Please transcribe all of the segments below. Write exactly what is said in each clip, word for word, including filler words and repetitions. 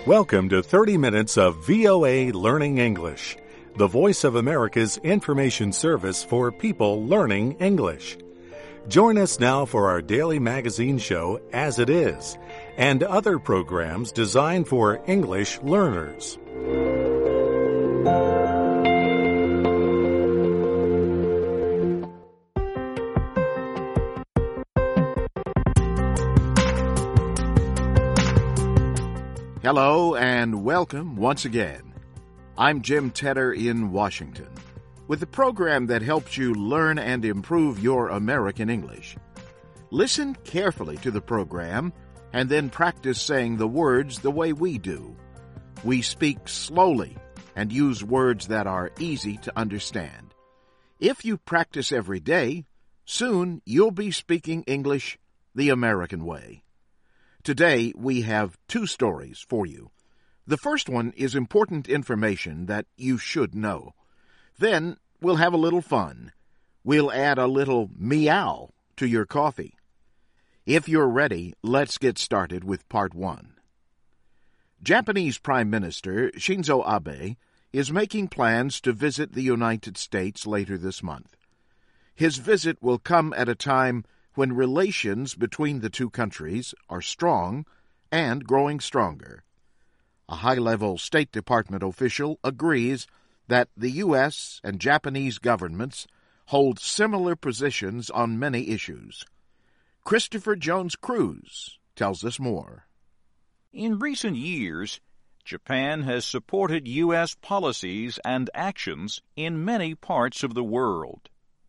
Welcome to thirty minutes of V O A Learning English, the voice of America's information service for people learning English. Join us now for our daily magazine show, As It Is, and other programs designed for English learners. Hello and welcome once again. I'm Jim Tedder in Washington with a program that helps you learn and improve your American English. Listen carefully to the program and then practice saying the words the way we do. We speak slowly and use words that are easy to understand. If you practice every day, soon you'll be speaking English the American way. Today, we have two stories for you. The first one is important information that you should know. Then, we'll have a little fun. We'll add a little meow to your coffee. If you're ready, let's get started with part one. Japanese Prime Minister Shinzo Abe is making plans to visit the United States later this month. His visit will come at a time when relations between the two countries are strong and growing stronger. A high-level State Department official agrees that the U S and Japanese governments hold similar positions on many issues. Christopher Jones Cruz tells us more. In recent years, Japan has supported U S policies and actions in many parts of the world.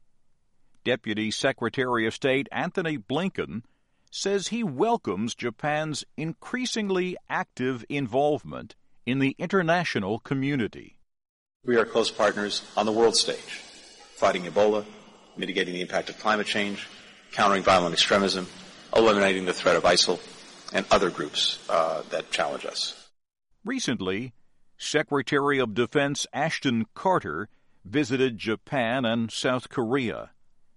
Deputy Secretary of State Antony Blinken says he welcomes Japan's increasingly active involvement in the international community. We are close partners on the world stage, fighting Ebola, mitigating the impact of climate change, countering violent extremism, eliminating the threat of ISIL, and other groups uh, that challenge us. Recently, Secretary of Defense Ashton Carter visited Japan and South Korea.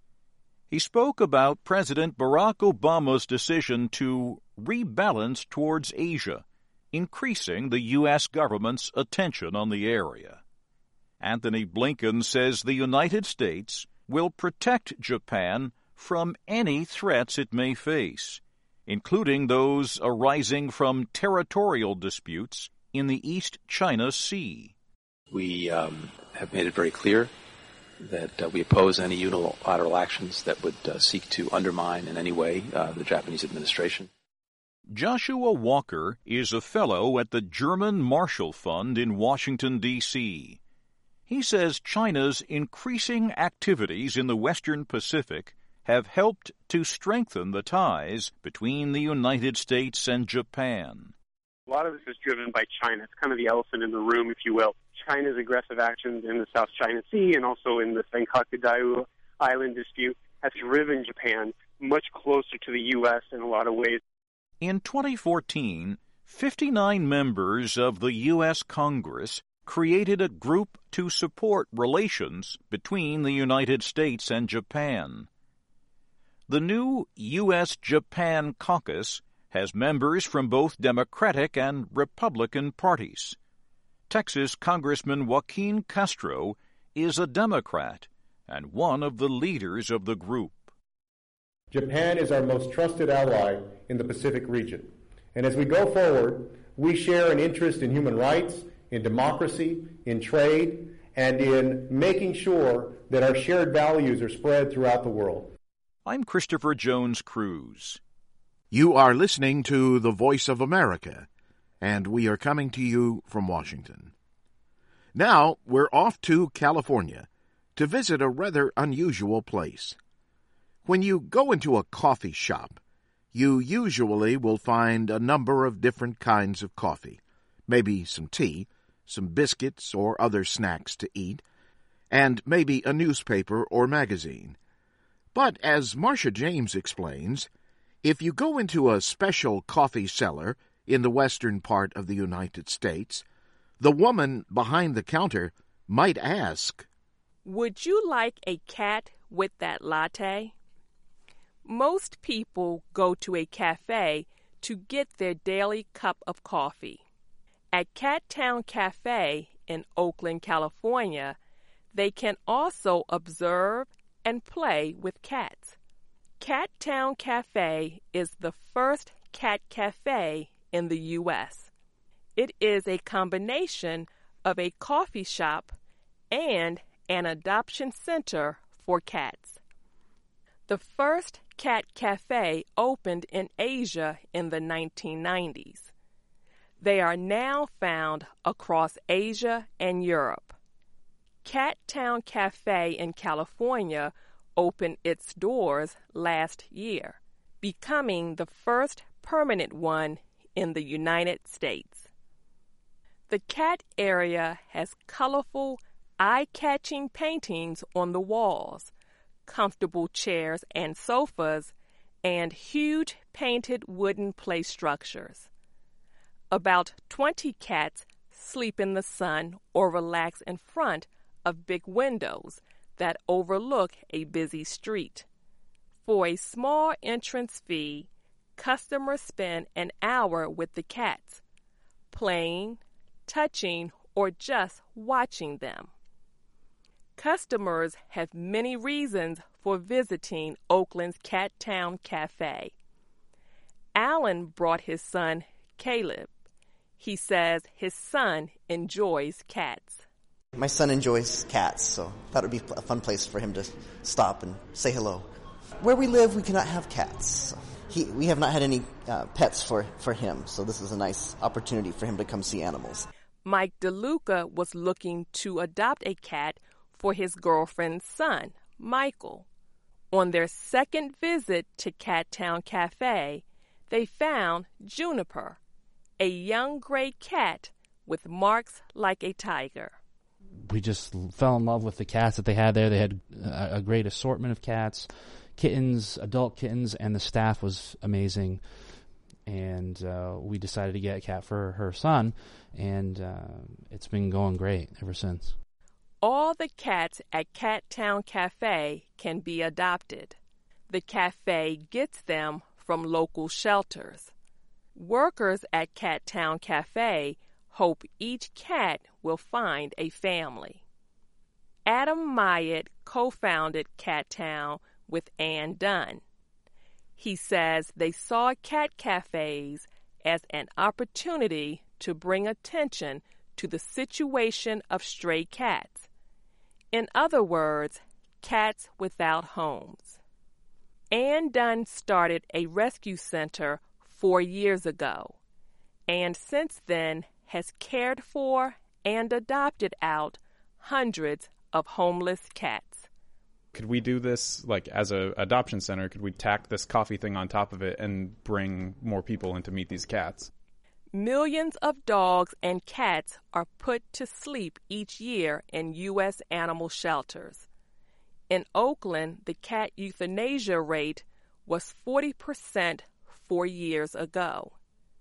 He spoke about President Barack Obama's decision to rebalance towards Asia, increasing the U S government's attention on the area. Antony Blinken says the United States will protect Japan from any threats it may face, including those arising from territorial disputes in the East China Sea. We um, have made it very clear that uh, we oppose any unilateral actions that would uh, seek to undermine in any way uh, the Japanese administration. Joshua Walker is a fellow at the German Marshall Fund in Washington, D C He says China's increasing activities in the Western Pacific have helped to strengthen the ties between the United States and Japan. A lot of this is driven by China. It's kind of the elephant in the room, if you will. China's aggressive actions in the South China Sea and also in the Senkaku Daiwa Island dispute has driven Japan much closer to the U S in a lot of ways. In twenty fourteen, fifty-nine members of the U S Congress created a group to support relations between the United States and Japan. The new U S Japan Caucus has members from both Democratic and Republican parties. Texas Congressman Joaquin Castro is a Democrat and one of the leaders of the group. Japan is our most trusted ally in the Pacific region. And as we go forward, we share an interest in human rights, in democracy, in trade, and in making sure that our shared values are spread throughout the world. I'm Christopher Jones Cruz. You are listening to The Voice of America, and we are coming to you from Washington. Now, we're off to California to visit a rather unusual place. When you go into a coffee shop, you usually will find a number of different kinds of coffee, maybe some tea, some biscuits or other snacks to eat, and maybe a newspaper or magazine. But as Marcia James explains, if you go into a special coffee cellar in the western part of the United States, the woman behind the counter might ask, "Would you like a cat with that latte?" Most people go to a cafe to get their daily cup of coffee. At Cattown Cafe in Oakland, California, they can also observe and play with cats. Cattown Cafe is the first cat cafe in the U S It is a combination of a coffee shop and an adoption center for cats. The first cat cafe opened in Asia in the nineteen nineties. They are now found across Asia and Europe. Cattown Cafe in California opened its doors last year, becoming the first permanent one in the United States. The cat area has colorful, eye-catching paintings on the walls, comfortable chairs and sofas, and huge painted wooden play structures. About twenty cats sleep in the sun or relax in front of big windows that overlook a busy street. For a small entrance fee, customers spend an hour with the cats, playing, touching, or just watching them. Customers have many reasons for visiting Oakland's Cattown Cafe. Alan brought his son, Caleb. He says his son enjoys cats. My son enjoys cats, so that would be a fun place for him to stop and say hello. Where we live, we cannot have cats. So he, we have not had any uh, pets for, for him, so this is a nice opportunity for him to come see animals. Mike DeLuca was looking to adopt a cat for his girlfriend's son, Michael. On their second visit to Cattown Cafe, they found Juniper, a young gray cat with marks like a tiger. We just fell in love with the cats that they had there. They had a, a great assortment of cats, kittens, adult kittens, and the staff was amazing. And uh, we decided to get a cat for her son, and uh, it's been going great ever since. All the cats at Cattown Cafe can be adopted. The cafe gets them from local shelters. Workers at Cattown Cafe hope each cat will find a family. Adam Myatt co-founded Cattown with Ann Dunn. He says they saw cat cafes as an opportunity to bring attention to the situation of stray cats. In other words, cats without homes. Ann Dunn started a rescue center four years ago, and since then has cared for and adopted out hundreds of homeless cats. Could we do this like as a adoption center? Could we tack this coffee thing on top of it and bring more people in to meet these cats? Millions of dogs and cats are put to sleep each year in U S animal shelters. In Oakland, the cat euthanasia rate was forty percent four years ago.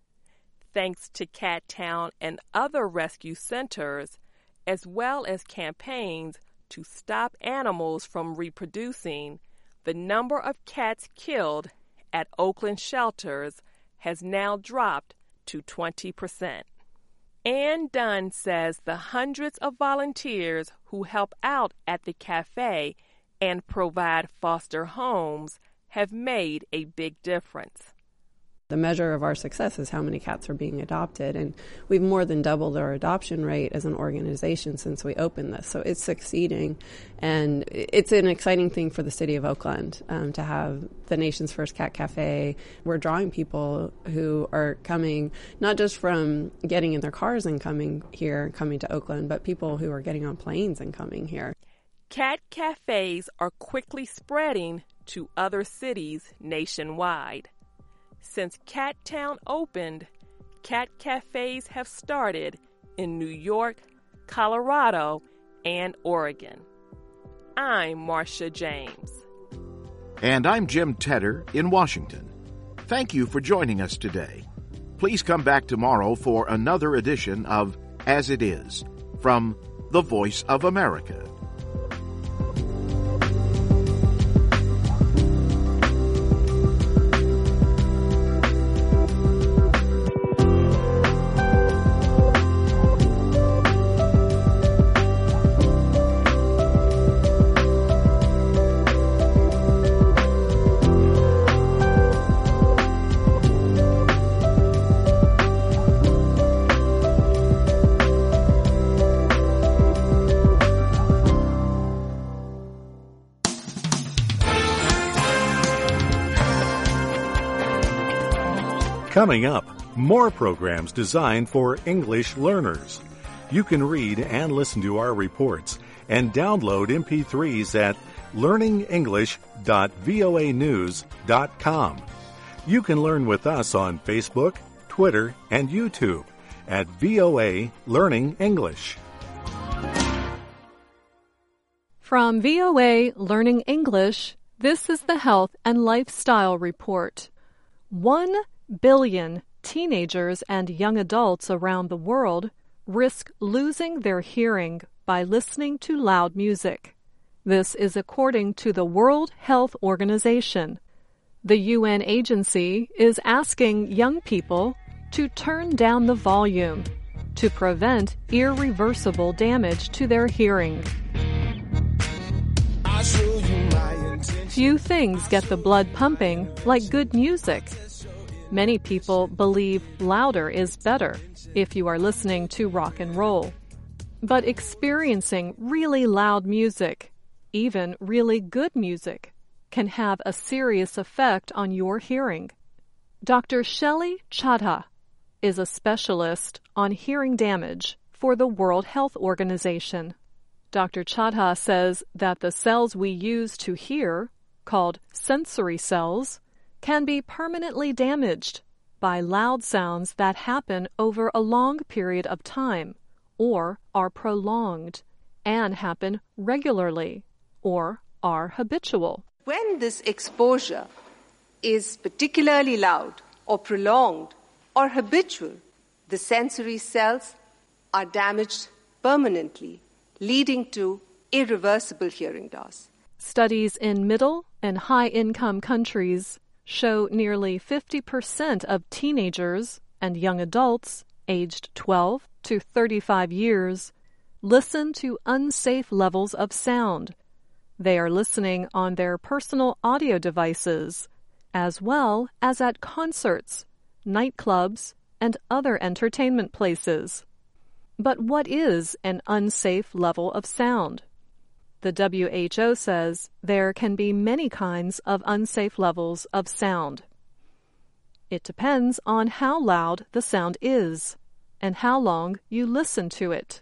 Thanks to Cattown and other rescue centers, as well as campaigns to stop animals from reproducing, the number of cats killed at Oakland shelters has now dropped to twenty percent. Ann Dunn says the hundreds of volunteers who help out at the cafe and provide foster homes have made a big difference. The measure of our success is how many cats are being adopted, and we've more than doubled our adoption rate as an organization since we opened this. So it's succeeding, and it's an exciting thing for the city of Oakland um, to have the nation's first cat cafe. We're drawing people who are coming not just from getting in their cars and coming here, coming to Oakland, but people who are getting on planes and coming here. Cat cafes are quickly spreading to other cities nationwide. Since Cattown opened, cat cafes have started in New York, Colorado, and Oregon. I'm Marcia James. And I'm Jim Tedder in Washington. Thank you for joining us today. Please come back tomorrow for another edition of As It Is from the Voice of America. Coming up, more programs designed for English learners. You can read and listen to our reports and download M P threes at learning english dot voa news dot com. You can learn with us on Facebook, Twitter, and YouTube at V O A Learning English. From V O A Learning English, this is the Health and Lifestyle Report. One billion teenagers and young adults around the world risk losing their hearing by listening to loud music. This is according to the World Health Organization. The U N agency is asking young people to turn down the volume to prevent irreversible damage to their hearing. Few things get the blood pumping like good music. Many people believe louder is better if you are listening to rock and roll. But experiencing really loud music, even really good music, can have a serious effect on your hearing. Doctor Shelley Chadha is a specialist on hearing damage for the World Health Organization. Doctor Chadha says that the cells we use to hear, called sensory cells, can be permanently damaged by loud sounds that happen over a long period of time, or are prolonged, and happen regularly, or are habitual. When this exposure is particularly loud, or prolonged, or habitual, the sensory cells are damaged permanently, leading to irreversible hearing loss. Studies in middle and high-income countries show nearly fifty percent of teenagers and young adults aged twelve to thirty-five years listen to unsafe levels of sound. They are listening on their personal audio devices, as well as at concerts, nightclubs, and other entertainment places. But what is an unsafe level of sound? The W H O says there can be many kinds of unsafe levels of sound. It depends on how loud the sound is and how long you listen to it.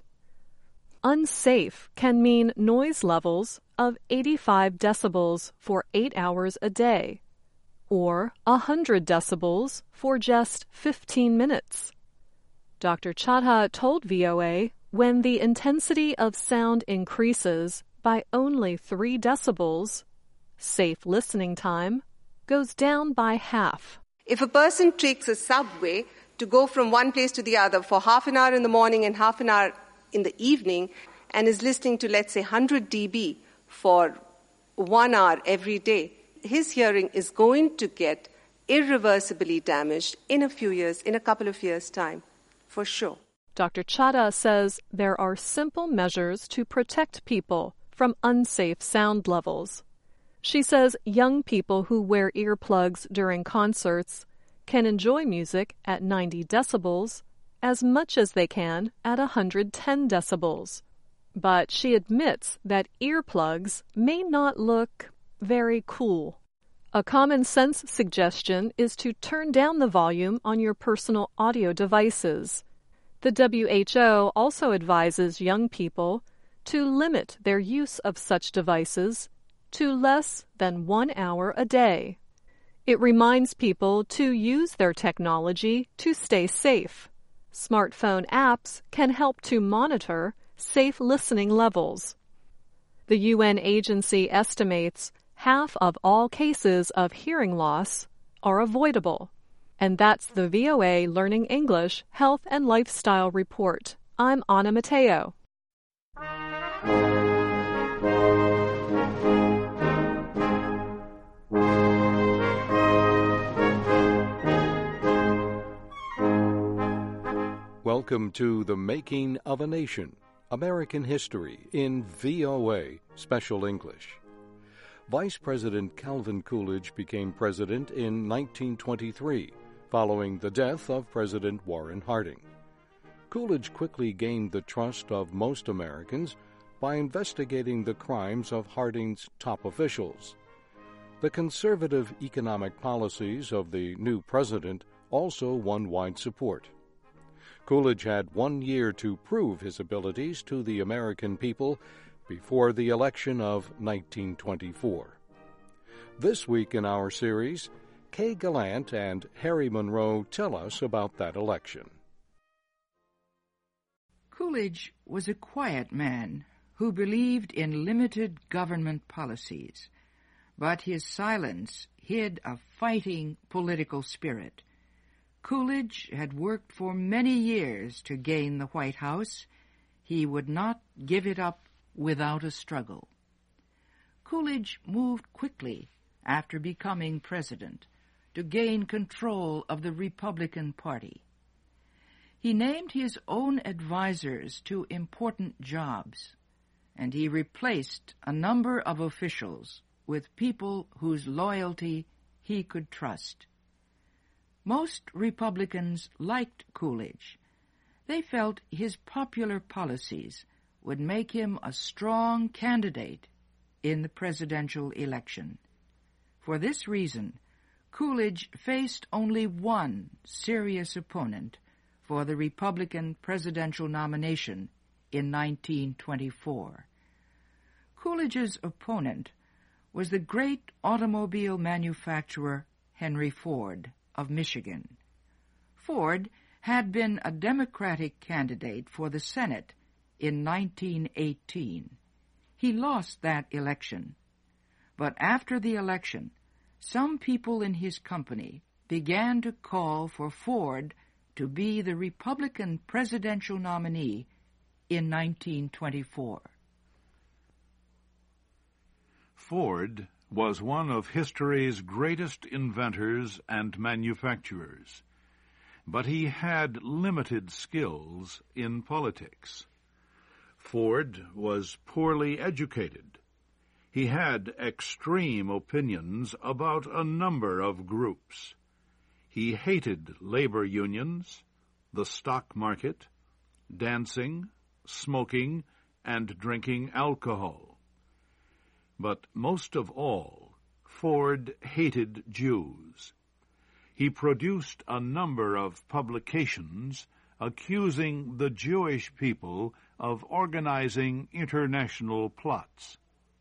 Unsafe can mean noise levels of eighty-five decibels for eight hours a day, or one hundred decibels for just fifteen minutes. Doctor Chadha told V O A when the intensity of sound increases by only three decibels, safe listening time goes down by half. If a person takes a subway to go from one place to the other for half an hour in the morning and half an hour in the evening and is listening to, let's say, one hundred decibels for one hour every day, his hearing is going to get irreversibly damaged in a few years, in a couple of years' time, for sure. Doctor Chadha says there are simple measures to protect people from unsafe sound levels. She says young people who wear earplugs during concerts can enjoy music at ninety decibels as much as they can at one hundred ten decibels. But she admits that earplugs may not look very cool. A common sense suggestion is to turn down the volume on your personal audio devices. The W H O also advises young people to limit their use of such devices to less than one hour a day. It reminds people to use their technology to stay safe. Smartphone apps can help to monitor safe listening levels. The U N agency estimates half of all cases of hearing loss are avoidable. And that's the V O A Learning English Health and Lifestyle Report. I'm Anna Mateo. Welcome to The Making of a Nation, American History in V O A Special English. Vice President Calvin Coolidge became president in nineteen twenty-three, following the death of President Warren Harding. Coolidge quickly gained the trust of most Americans by investigating the crimes of Harding's top officials. The conservative economic policies of the new president also won wide support. Coolidge had one year to prove his abilities to the American people before the election of nineteen twenty-four. This week in our series, Kay Gallant and Harry Monroe tell us about that election. Coolidge was a quiet man who believed in limited government policies, but his silence hid a fighting political spirit. Coolidge had worked for many years to gain the White House. He would not give it up without a struggle. Coolidge moved quickly after becoming president to gain control of the Republican Party. He named his own advisers to important jobs, and he replaced a number of officials with people whose loyalty he could trust. Most Republicans liked Coolidge. They felt his popular policies would make him a strong candidate in the presidential election. For this reason, Coolidge faced only one serious opponent for the Republican presidential nomination in nineteen twenty-four. Coolidge's opponent was the great automobile manufacturer Henry Ford of Michigan. Ford had been a Democratic candidate for the Senate in nineteen eighteen. He lost that election. But after the election, some people in his company began to call for Ford to be the Republican presidential nominee in nineteen twenty-four. Ford was one of history's greatest inventors and manufacturers, but he had limited skills in politics. Ford was poorly educated. He had extreme opinions about a number of groups. He hated labor unions, the stock market, dancing, smoking, and drinking alcohol. But most of all, Ford hated Jews. He produced a number of publications accusing the Jewish people of organizing international plots.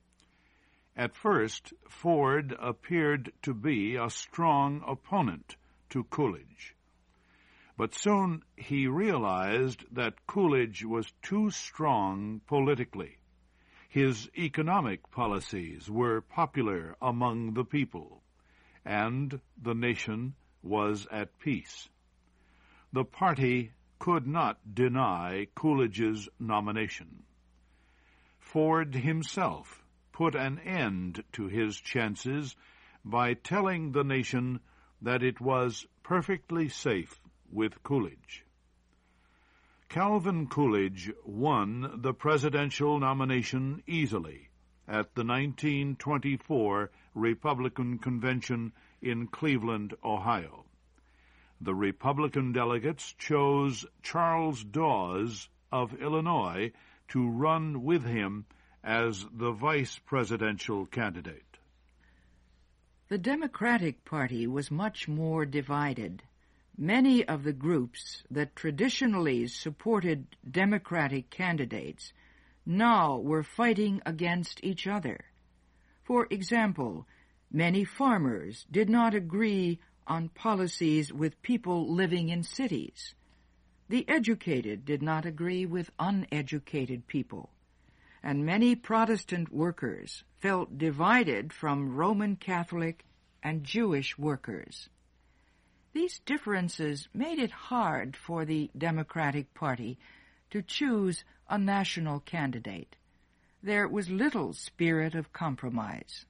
At first, Ford appeared to be a strong opponent to Coolidge. But soon he realized that Coolidge was too strong politically. His economic policies were popular among the people, and the nation was at peace. The party could not deny Coolidge's nomination. Ford himself put an end to his chances by telling the nation that it was perfectly safe with Coolidge. Calvin Coolidge won the presidential nomination easily at the nineteen twenty-four Republican Convention in Cleveland, Ohio. The Republican delegates chose Charles Dawes of Illinois to run with him as the vice presidential candidate. The Democratic Party was much more divided. Many of the groups that traditionally supported Democratic candidates now were fighting against each other. For example, many farmers did not agree on policies with people living in cities. The educated did not agree with uneducated people. And many Protestant workers felt divided from Roman Catholic and Jewish workers. These differences made it hard for the Democratic Party to choose a national candidate. There was little spirit of compromise.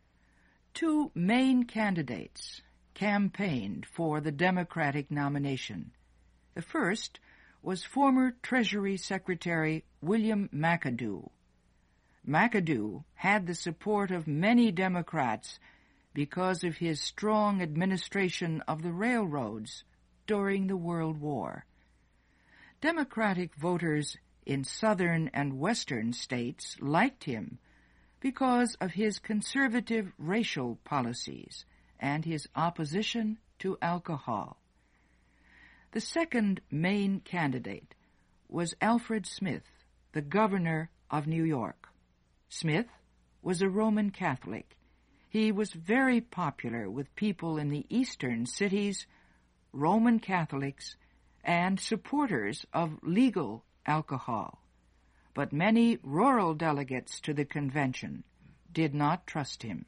Two main candidates campaigned for the Democratic nomination. The first was former Treasury Secretary William McAdoo. McAdoo had the support of many Democrats because of his strong administration of the railroads during the World War. Democratic voters in southern and western states liked him because of his conservative racial policies and his opposition to alcohol. The second main candidate was Alfred Smith, the governor of New York. Smith was a Roman Catholic. He was very popular with people in the eastern cities, Roman Catholics, and supporters of legal alcohol. But many rural delegates to the convention did not trust him.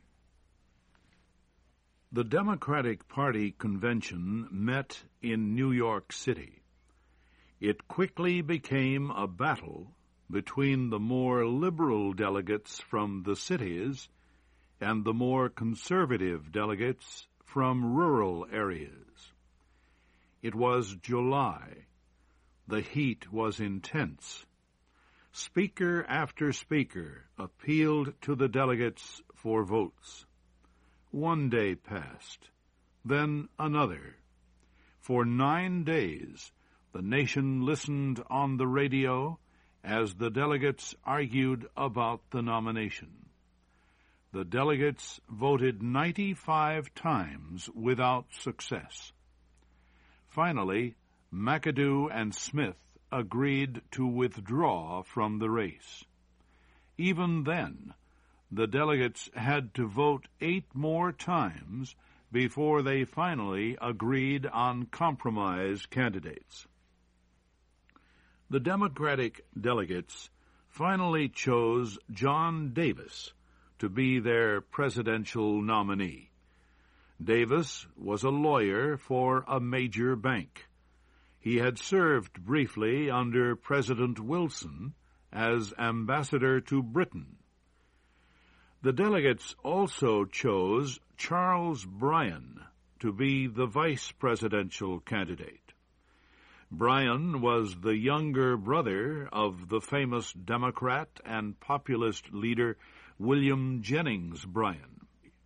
The Democratic Party convention met in New York City. It quickly became a battle between the more liberal delegates from the cities and the more conservative delegates from rural areas. It was July. The heat was intense. Speaker after speaker appealed to the delegates for votes. One day passed, then another. For nine days, the nation listened on the radio as the delegates argued about the nomination. The delegates voted ninety-five times without success. Finally, McAdoo and Smith agreed to withdraw from the race. Even then, the delegates had to vote eight more times before they finally agreed on compromise candidates. The Democratic delegates finally chose John Davis to be their presidential nominee. Davis was a lawyer for a major bank. He had served briefly under President Wilson as ambassador to Britain. The delegates also chose Charles Bryan to be the vice presidential candidate. Bryan was the younger brother of the famous Democrat and populist leader William Jennings Bryan.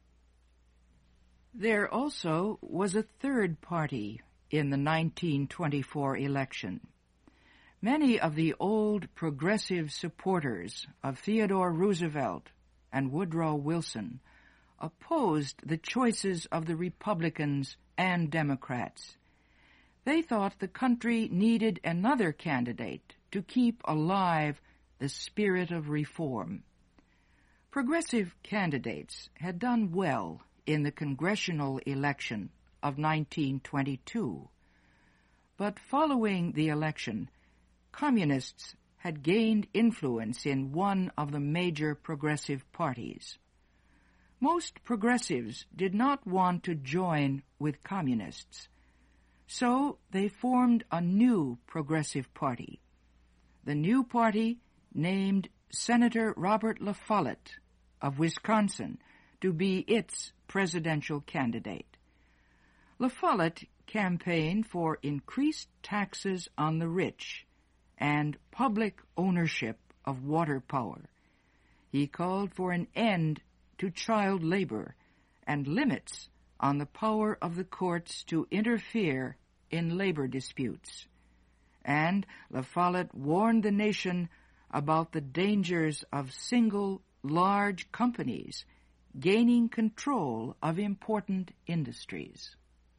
There also was a third party in the nineteen twenty-four election. Many of the old progressive supporters of Theodore Roosevelt and Woodrow Wilson opposed the choices of the Republicans and Democrats. They thought the country needed another candidate to keep alive the spirit of reform. Progressive candidates had done well in the congressional election of nineteen twenty-two, but following the election, communists had gained influence in one of the major progressive parties. Most progressives did not want to join with communists, so they formed a new progressive party. The new party named Senator Robert La Follette of Wisconsin to be its presidential candidate. La Follette campaigned for increased taxes on the rich and public ownership of water power. He called for an end to child labor and limits on the power of the courts to interfere in labor disputes. And La Follette warned the nation about the dangers of single, large companies gaining control of important industries.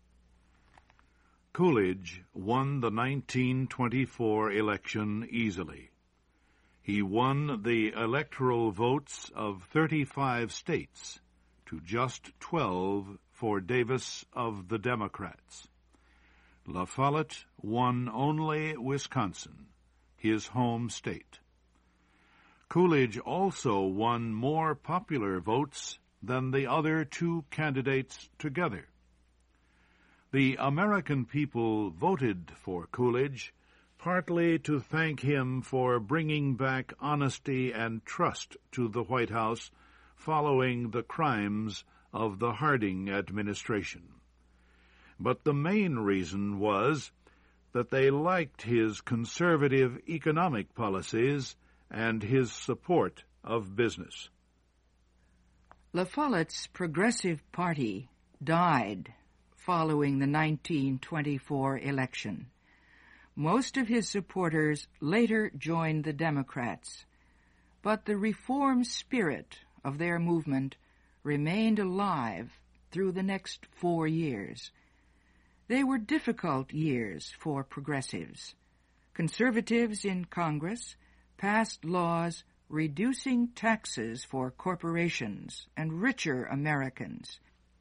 Coolidge won the nineteen twenty-four election easily. He won the electoral votes of thirty-five states to just twelve for Davis of the Democrats. La Follette won only Wisconsin, his home state. Coolidge also won more popular votes than the other two candidates together. The American people voted for Coolidge partly to thank him for bringing back honesty and trust to the White House following the crimes of the Harding administration. But the main reason was that they liked his conservative economic policies and his support of business. La Follette's Progressive Party died following the nineteen twenty-four election. Most of his supporters later joined the Democrats, but the reform spirit of their movement remained alive through the next four years. They were difficult years for progressives. Conservatives in Congress passed laws reducing taxes for corporations and richer Americans.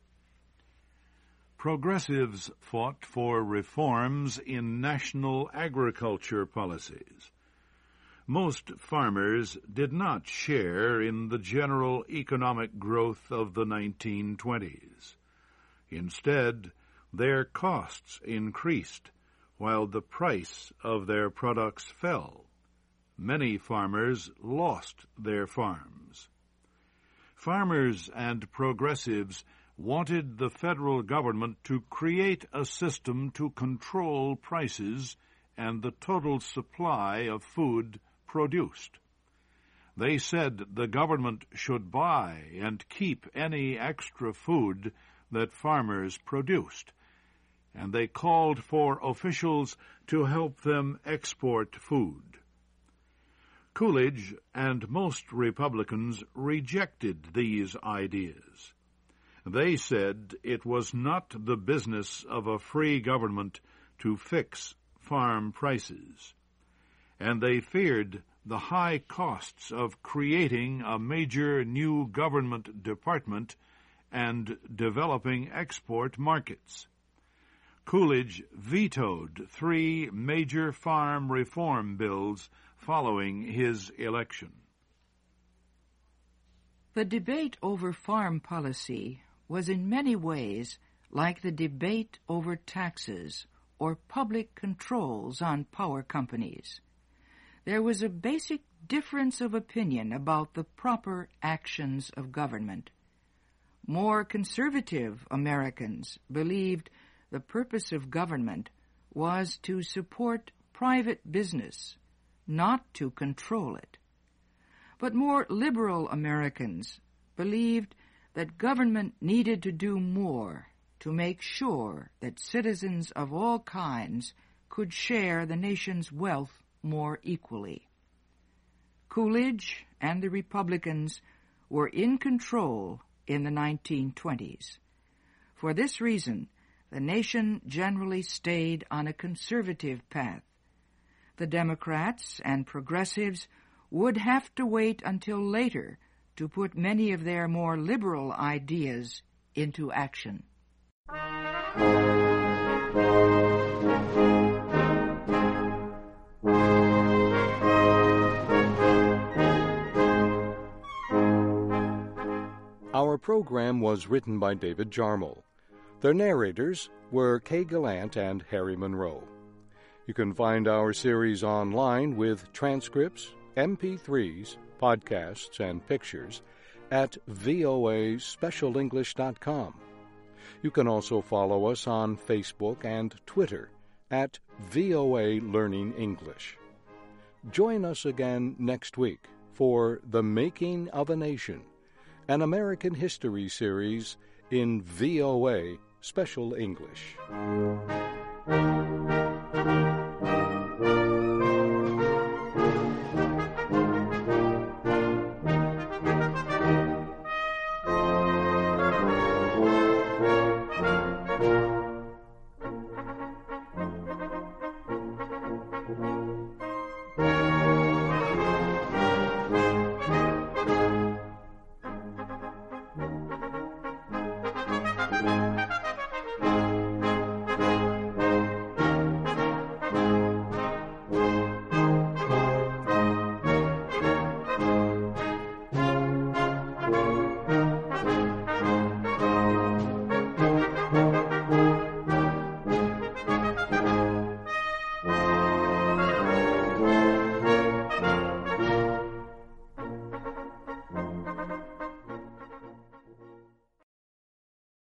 Progressives fought for reforms in national agriculture policies. Most farmers did not share in the general economic growth of the nineteen twenties. Instead, their costs increased, while the price of their products fell. Many farmers lost their farms. Farmers and progressives wanted the federal government to create a system to control prices and the total supply of food produced. They said the government should buy and keep any extra food that farmers produced, and they called for officials to help them export food. Coolidge and most Republicans rejected these ideas. They said it was not the business of a free government to fix farm prices, and they feared the high costs of creating a major new government department and developing export markets. Coolidge vetoed three major farm reform bills following his election. The debate over farm policy was in many ways like the debate over taxes or public controls on power companies. There was a basic difference of opinion about the proper actions of government. More conservative Americans believed the purpose of government was to support private business, not to control it. But more liberal Americans believed that government needed to do more to make sure that citizens of all kinds could share the nation's wealth more equally. Coolidge and the Republicans were in control in the nineteen twenties. For this reason, the nation generally stayed on a conservative path. The Democrats and progressives would have to wait until later to put many of their more liberal ideas into action. Our program was written by David Jarmel. The narrators were Kay Gallant and Harry Monroe. You can find our series online with transcripts, M P threes, podcasts, and pictures at V O A special english dot com. You can also follow us on Facebook and Twitter at V O A Learning English. Join us again next week for The Making of a Nation, an American history series in V O A Special English.